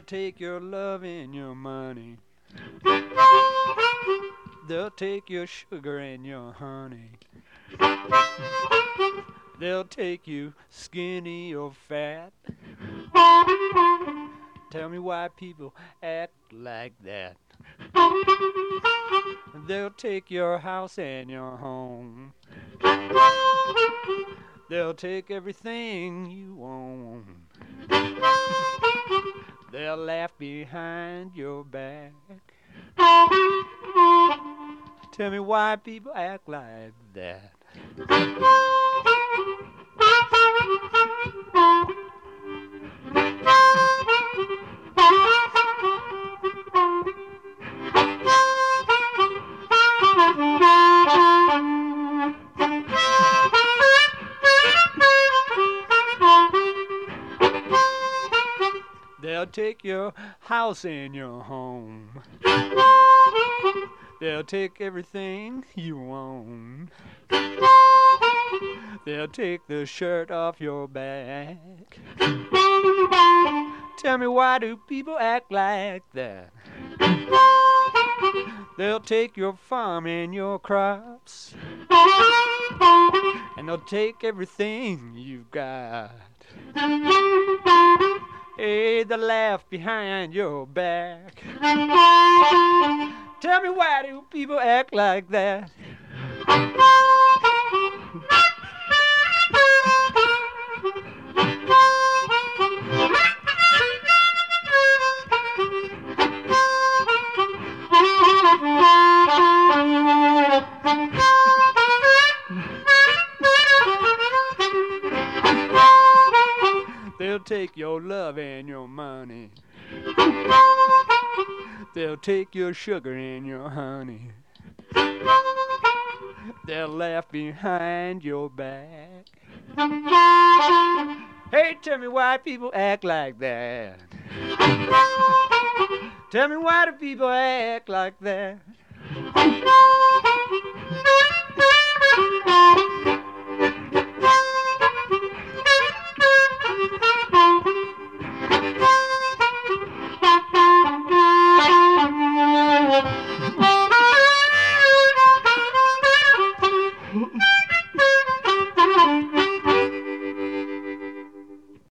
take your love and your money. They'll take your sugar and your honey. They'll take you skinny or fat. Tell me why people act like that. They'll take your house and your home. They'll take everything you own. They'll laugh behind your back. Tell me why people act like that. They'll take your house and your home. They'll take everything you own. They'll take the shirt off your back. Tell me why do people act like that? They'll take your farm and your crops. And they'll take everything you've got. Hey, they'll laugh behind your back. Tell me why do people act like that? They'll take your love and your money. They'll take your sugar and your honey. They'll laugh behind your back. Hey, tell me why people act like that. Tell me why do people act like that.